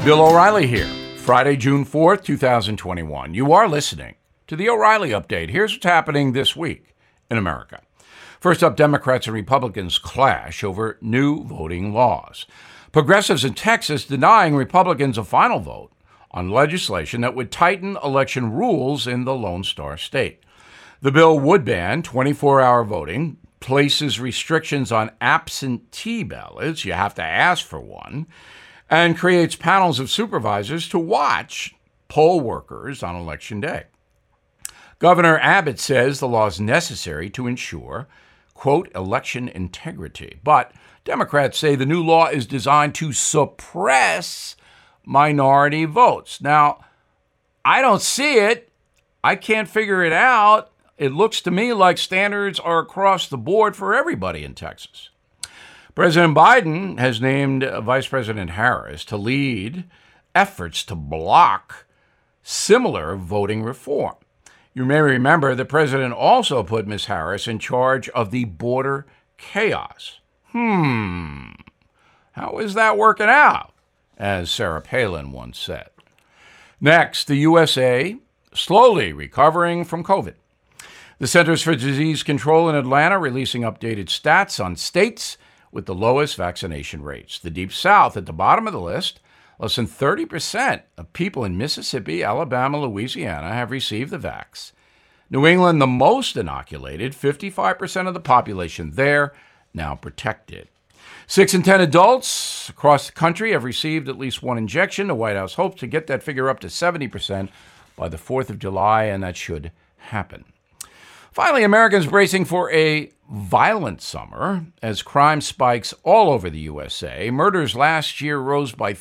Bill O'Reilly here. Friday, June 4th, 2021. You are listening to the O'Reilly Update. Here's what's happening this week in America. First up, Democrats and Republicans clash over new voting laws. Progressives in Texas denying Republicans a final vote on legislation that would tighten election rules in the Lone Star State. The bill would ban 24-hour voting, places restrictions on absentee ballots, you have to ask for one, and creates panels of supervisors to watch poll workers on Election Day. Governor Abbott says the law is necessary to ensure, quote, election integrity. But Democrats say the new law is designed to suppress minority votes. Now, I don't see it. I can't figure it out. It looks to me like standards are across the board for everybody in Texas. President Biden has named Vice President Harris to lead efforts to block similar voting reform. You may remember the president also put Ms. Harris in charge of the border chaos. How is that working out? As Sarah Palin once said. Next, the USA slowly recovering from COVID. The Centers for Disease Control in Atlanta releasing updated stats on states with the lowest vaccination rates. The Deep South at the bottom of the list. Less than 30% of people in Mississippi, Alabama, Louisiana have received the vax. New England, the most inoculated, 55% of the population there now protected. 6 in 10 adults across the country have received at least one injection. The White House hopes to get that figure up to 70% by the 4th of July, and that should happen. Finally, Americans bracing for a violent summer as crime spikes all over the USA. Murders last year rose by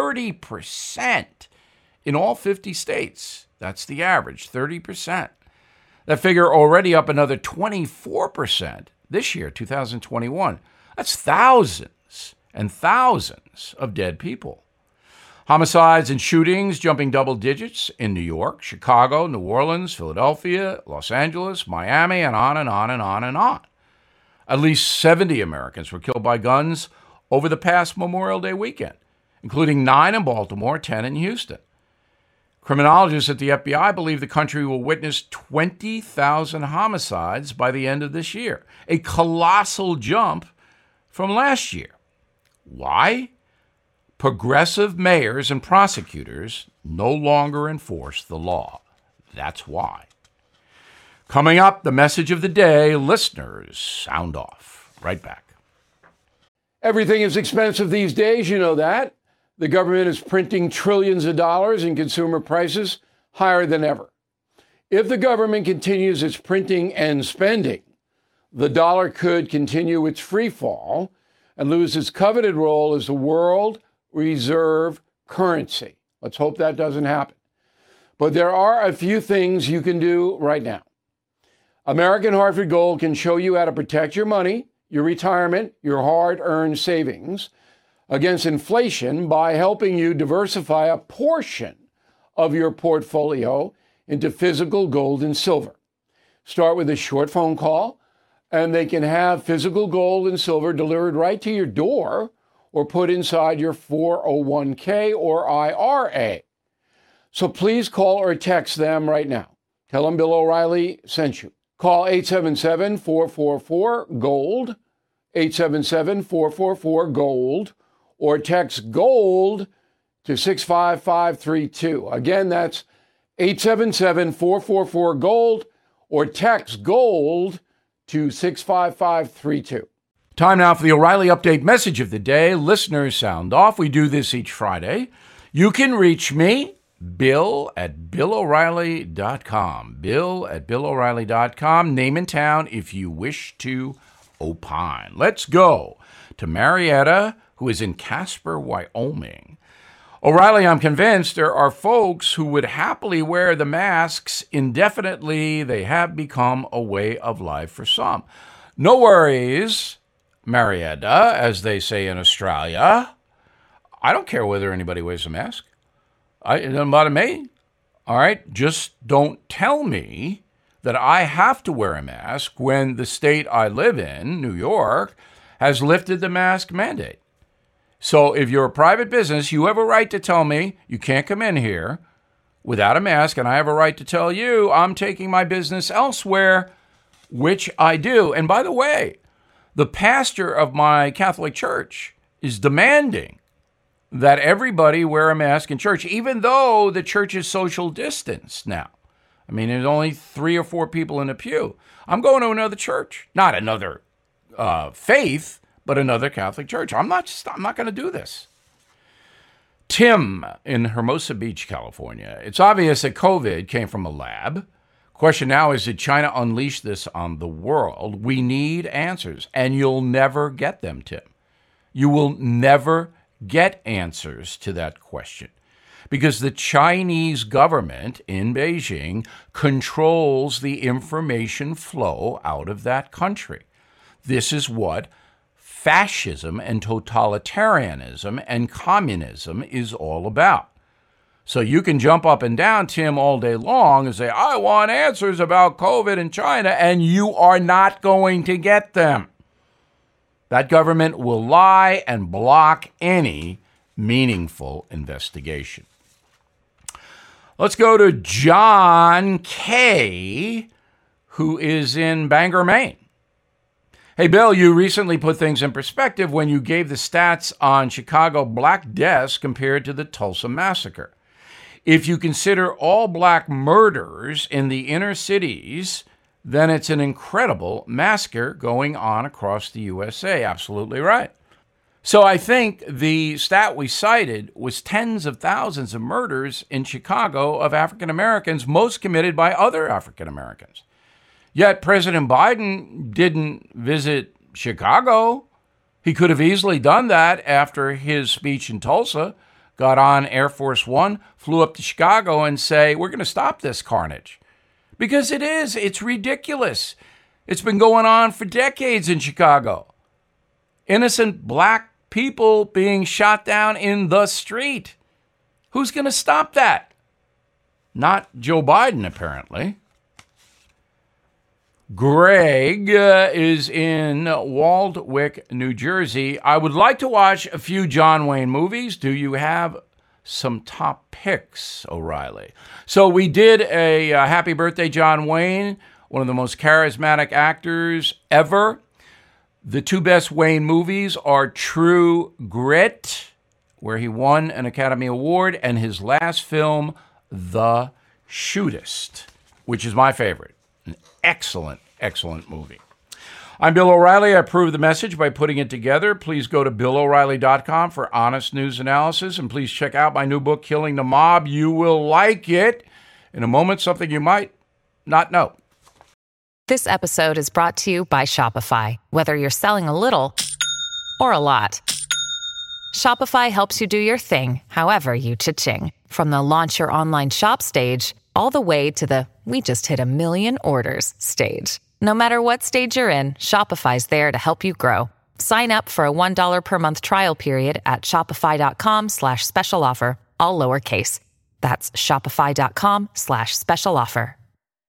30% in all 50 states. That's the average, 30%. That figure already up another 24% this year, 2021. That's thousands and thousands of dead people. Homicides and shootings jumping double digits in New York, Chicago, New Orleans, Philadelphia, Los Angeles, Miami, and on and on and on and on. At least 70 Americans were killed by guns over the past Memorial Day weekend, including 9 in Baltimore, 10 in Houston. Criminologists at the FBI believe the country will witness 20,000 homicides by the end of this year, a colossal jump from last year. Why? Progressive mayors and prosecutors no longer enforce the law. That's why. Coming up, the message of the day, listeners, sound off. Right back. Everything is expensive these days, you know that. The government is printing trillions of dollars and consumer prices higher than ever. If the government continues its printing and spending, the dollar could continue its free fall and lose its coveted role as the world reserve currency. Let's hope that doesn't happen. But there are a few things you can do right now. American Hartford Gold can show you how to protect your money, your retirement, your hard-earned savings against inflation by helping you diversify a portion of your portfolio into physical gold and silver. Start with a short phone call, and they can have physical gold and silver delivered right to your door or put inside your 401k or IRA. So please call or text them right now. Tell them Bill O'Reilly sent you. Call 877-444-GOLD, 877-444-GOLD, or text GOLD to 65532. Again, that's 877-444-GOLD, or text GOLD to 65532. Time now for the O'Reilly Update message of the day. Listeners, sound off. We do this each Friday. You can reach me, Bill at BillO'Reilly.com. Bill at BillO'Reilly.com. Name and town if you wish to opine. Let's go to Marietta, who is in Casper, Wyoming. O'Reilly, I'm convinced there are folks who would happily wear the masks indefinitely. They have become a way of life for some. No worries, Marietta, as they say in Australia. I don't care whether anybody wears a mask. It doesn't bother me. All right? Just don't tell me that I have to wear a mask when the state I live in, New York, has lifted the mask mandate. So if you're a private business, you have a right to tell me you can't come in here without a mask, and I have a right to tell you I'm taking my business elsewhere, which I do. And by the way, the pastor of my Catholic church is demanding that everybody wear a mask in church, even though the church is social distance now. I mean, there's only 3 or 4 people in a pew. I'm going to another church, not another faith, but another Catholic church. I'm not going to do this. Tim in Hermosa Beach, California. It's obvious that COVID came from a lab. Question now is, did China unleash this on the world? We need answers, and you'll never get them, Tim. You will never get answers to that question because the Chinese government in Beijing controls the information flow out of that country. This is what fascism and totalitarianism and communism is all about. So you can jump up and down, Tim, all day long and say, I want answers about COVID in China, and you are not going to get them. That government will lie and block any meaningful investigation. Let's go to John K., who is in Bangor, Maine. Hey, Bill, you recently put things in perspective when you gave the stats on Chicago black deaths compared to the Tulsa massacre. If you consider all black murders in the inner cities, then it's an incredible massacre going on across the USA. Absolutely right. So I think the stat we cited was tens of thousands of murders in Chicago of African Americans, most committed by other African Americans. Yet President Biden didn't visit Chicago. He could have easily done that after his speech in Tulsa, got on Air Force One, flew up to Chicago and say, we're going to stop this carnage. Because it's ridiculous. It's been going on for decades in Chicago. Innocent black people being shot down in the street. Who's going to stop that? Not Joe Biden, apparently. Greg is in Waldwick, New Jersey. I would like to watch a few John Wayne movies. Do you have some top picks, O'Reilly? So we did a Happy Birthday, John Wayne, one of the most charismatic actors ever. The 2 best Wayne movies are True Grit, where he won an Academy Award, and his last film, The Shootist, which is my favorite. An excellent, excellent movie. I'm Bill O'Reilly. I approve the message by putting it together. Please go to BillO'Reilly.com for honest news analysis, and please check out my new book, Killing the Mob. You will like it. In a moment, something you might not know. This episode is brought to you by Shopify. Whether you're selling a little or a lot, Shopify helps you do your thing, however you cha-ching. From the launch your online shop stage, all the way to the we just hit 1 million orders stage. No matter what stage you're in, Shopify's there to help you grow. Sign up for a $1 per month trial period at shopify.com/special offer, all lowercase. That's shopify.com/special offer.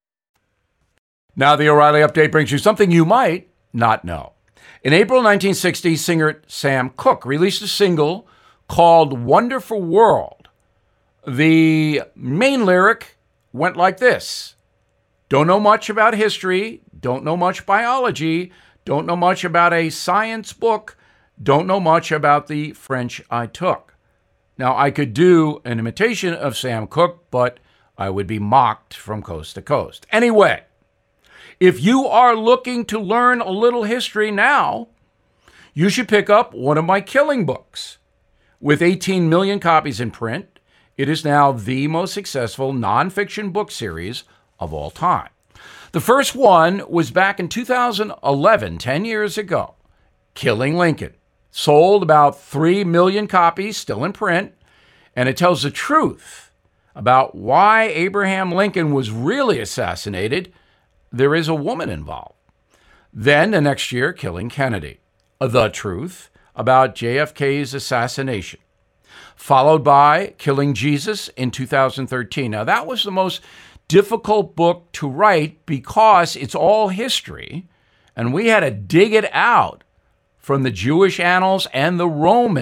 Now the O'Reilly Update brings you something you might not know. In April 1960, singer Sam Cooke released a single called Wonderful World. The main lyric went like this. Don't know much about history, don't know much biology, don't know much about a science book, don't know much about the French I took. Now, I could do an imitation of Sam Cooke, but I would be mocked from coast to coast. Anyway, if you are looking to learn a little history now, you should pick up one of my Killing books. With 18 million copies in print, it is now the most successful nonfiction book series of all time. The first one was back in 2011, 10 years ago, Killing Lincoln. Sold about 3 million copies, still in print, and it tells the truth about why Abraham Lincoln was really assassinated. There is a woman involved. Then the next year, Killing Kennedy. The truth about JFK's assassination. Followed by Killing Jesus in 2013. Now, that was the most difficult book to write because it's all history, and we had to dig it out from the Jewish annals and the Roman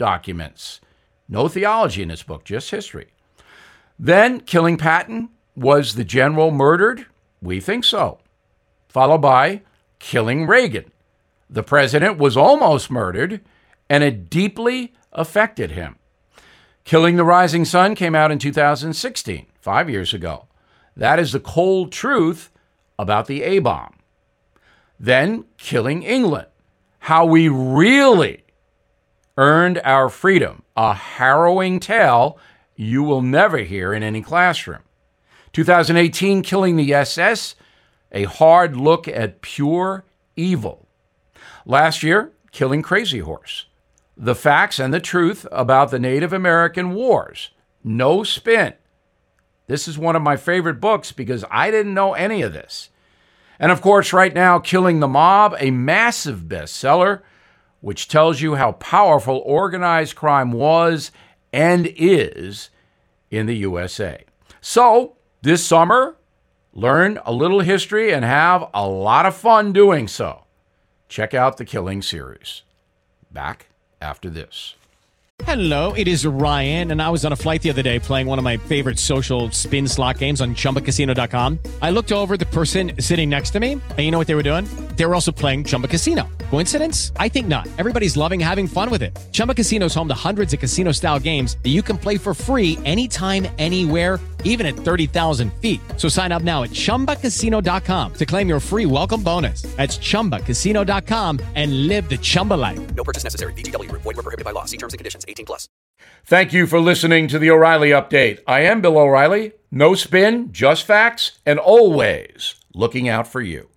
documents. No theology in this book, just history. Then, killing Patton. Was the general murdered? We think so. Followed by killing Reagan. The president was almost murdered, and it deeply affected him. Killing the Rising Sun came out in 2016, 5 years ago. That is the cold truth about the A-bomb. Then, killing England. How we really earned our freedom. A harrowing tale you will never hear in any classroom. 2018, killing the SS, a hard look at pure evil. Last year, killing Crazy Horse. The facts and the truth about the Native American wars. No spin. This is one of my favorite books because I didn't know any of this. And of course, right now, Killing the Mob, a massive bestseller, which tells you how powerful organized crime was and is in the USA. So, this summer, learn a little history and have a lot of fun doing so. Check out the Killing series. Back after this. Hello, it is Ryan, and I was on a flight the other day playing one of my favorite social spin slot games on ChumbaCasino.com. I looked over at the person sitting next to me, and you know what they were doing? They were also playing Chumba Casino. Coincidence? I think not. Everybody's loving having fun with it. Chumba Casino is home to hundreds of casino-style games that you can play for free anytime, anywhere, even at 30,000 feet. So sign up now at ChumbaCasino.com to claim your free welcome bonus. That's ChumbaCasino.com and live the Chumba life. No purchase necessary. VGW. Void where prohibited by law. See terms and conditions. 18+. Thank you for listening to the O'Reilly Update. I am Bill O'Reilly. No spin, just facts, and always looking out for you.